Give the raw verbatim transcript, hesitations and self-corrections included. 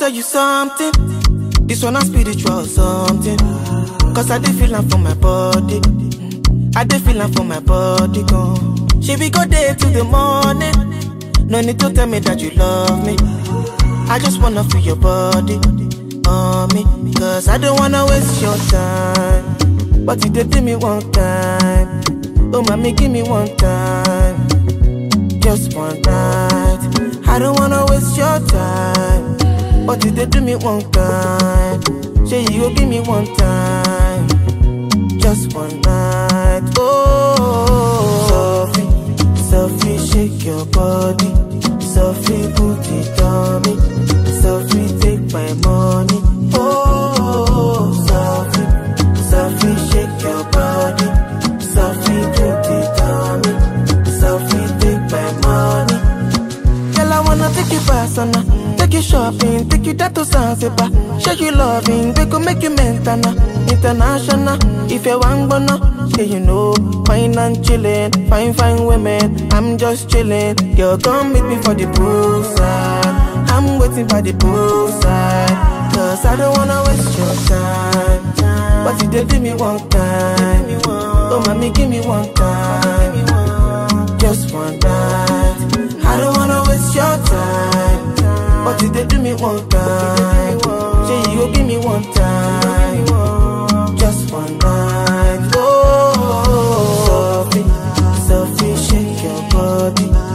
tell you something. This one a spiritual something. Cause I dey feel am for my body. I dey feel am for my body gone. She be go day to the morning. No need to tell me that you love me. I just wanna feel your body on me. Cause I don't wanna waste your time. But you did me one time. Oh mommy, give me one time. Just one night. I don't wanna waste your time. But you did me one time. Say you go give me one time. Just one night. Oh, Sophie, Sophie, shake your body. Sophie, put it on me. Sophie, take my money. Oh, Sophie, Sophie, shake your body. Sophie, put it on me. Sophie, take my money. Girl, I wanna take you personal. Take you shopping, take you that to Zanzibar. Show you loving, they could make you mental, international. If you want bono, say you know, fine and chillin', fine fine women. I'm just chillin', girl come meet me for the poolside. I'm waiting by the poolside, cause I don't wanna waste your time. But you did give me one time. Oh mommy, give me one time. Just one night. I don't wanna waste your time. But you did do me one time. Say you go give me one time. Just one night. Oh, Sophie, Sophie, shake your body.